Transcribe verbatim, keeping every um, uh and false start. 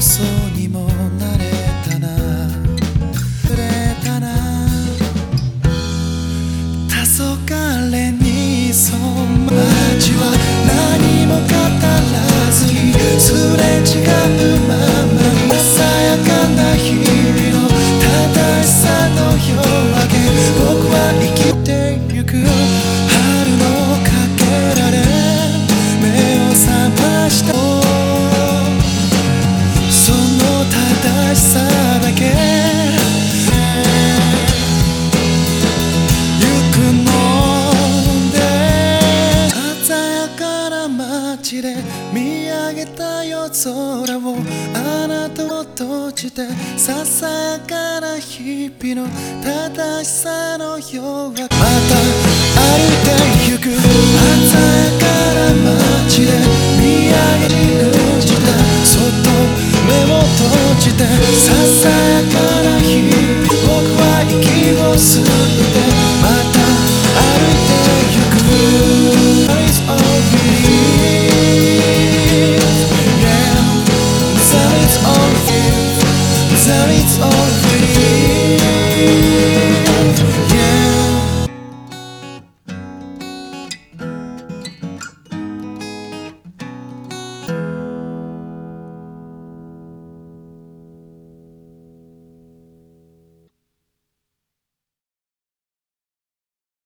嘘にもなれたな触れたな黄昏に染まる街は何も語らずにすれ違うままさやかな日々の正しさの夜明け僕は生きてゆく春のかけらで目を覚ましたその正しさだけ行くので鮮やかな街で見上げた夜空をあなたを閉じてささやかな日々の正しさの夜明けまた歩いてゆく鮮やかな街で見上げに閉じたそっと目を閉じてささや